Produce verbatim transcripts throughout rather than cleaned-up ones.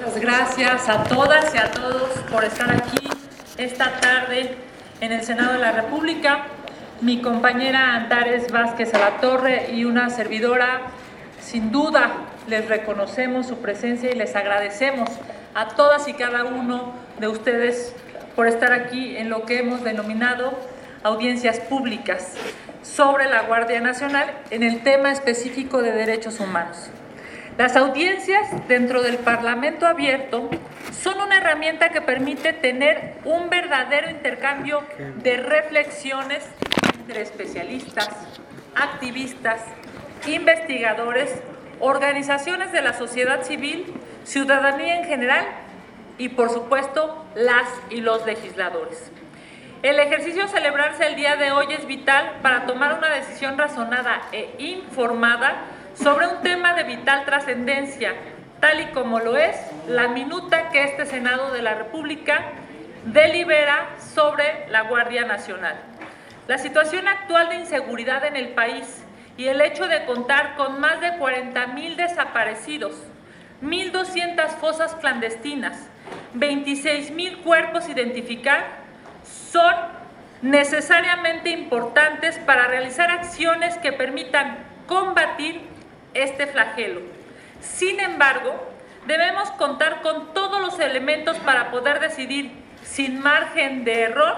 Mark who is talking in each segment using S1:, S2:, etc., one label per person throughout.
S1: Muchas gracias a todas y a todos por estar aquí esta tarde en el Senado de la República. Mi compañera Antares Vázquez Alatorre y una servidora, sin duda les reconocemos su presencia y les agradecemos a todas y cada uno de ustedes por estar aquí en lo que hemos denominado audiencias públicas sobre la Guardia Nacional en el tema específico de derechos humanos. Las audiencias dentro del Parlamento abierto son una herramienta que permite tener un verdadero intercambio de reflexiones entre especialistas, activistas, investigadores, organizaciones de la sociedad civil, ciudadanía en general y, por supuesto, las y los legisladores. El ejercicio a celebrarse el día de hoy es vital para tomar una decisión razonada e informada sobre un tema de vital trascendencia, tal y como lo es la minuta que este Senado de la República delibera sobre la Guardia Nacional. La situación actual de inseguridad en el país y el hecho de contar con más de cuarenta mil desaparecidos, mil doscientas fosas clandestinas, veintiséis mil cuerpos identificar, son necesariamente importantes para realizar acciones que permitan combatir este flagelo. Sin embargo, debemos contar con todos los elementos para poder decidir sin margen de error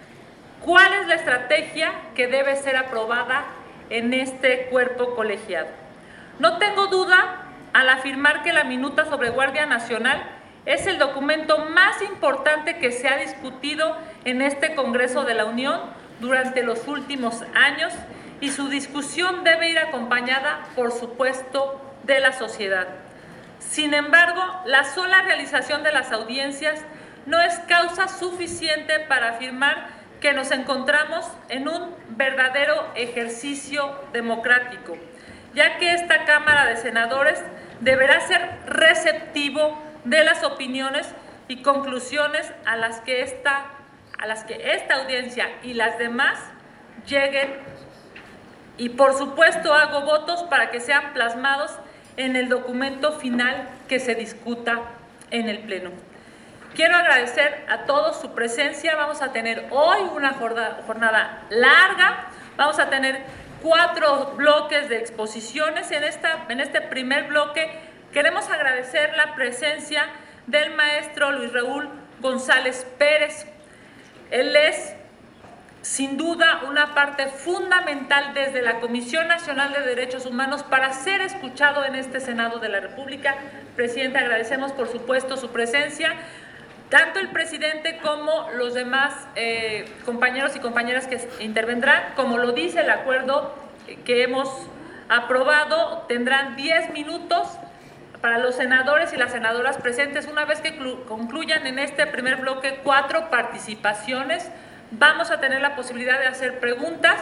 S1: cuál es la estrategia que debe ser aprobada en este cuerpo colegiado. No tengo duda al afirmar que la minuta sobre Guardia Nacional es el documento más importante que se ha discutido en este Congreso de la Unión durante los últimos años y su discusión debe ir acompañada, por supuesto, de la sociedad. Sin embargo, la sola realización de las audiencias no es causa suficiente para afirmar que nos encontramos en un verdadero ejercicio democrático, ya que esta Cámara de Senadores deberá ser receptivo de las opiniones y conclusiones a las que esta, a las que esta audiencia y las demás lleguen, y por supuesto hago votos para que sean plasmados en el documento final que se discuta en el Pleno. Quiero agradecer a todos su presencia. Vamos a tener hoy una jornada, jornada larga, vamos a tener cuatro bloques de exposiciones. En, esta, en este primer bloque queremos agradecer la presencia del maestro Luis Raúl González Pérez. Él es, sin duda, una parte fundamental desde la Comisión Nacional de Derechos Humanos para ser escuchado en este Senado de la República. Presidente, agradecemos por supuesto su presencia. Tanto el presidente como los demás eh, compañeros y compañeras que intervendrán, como lo dice el acuerdo que hemos aprobado, tendrán diez minutos para los senadores y las senadoras presentes. Una vez que concluyan en este primer bloque cuatro participaciones, vamos a tener la posibilidad de hacer preguntas.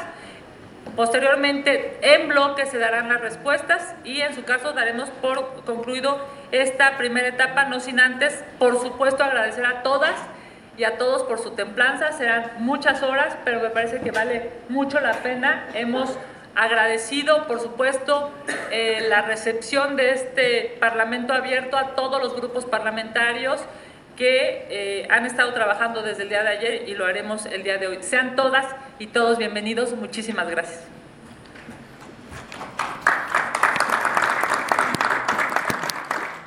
S1: Posteriormente, en bloque se darán las respuestas y en su caso daremos por concluido esta primera etapa, no sin antes, por supuesto, agradecer a todas y a todos por su templanza. Serán muchas horas, pero me parece que vale mucho la pena. Hemos agradecido, por supuesto, eh, la recepción de este Parlamento abierto a todos los grupos parlamentarios que eh, han estado trabajando desde el día de ayer y lo haremos el día de hoy. Sean todas y todos bienvenidos. Muchísimas gracias.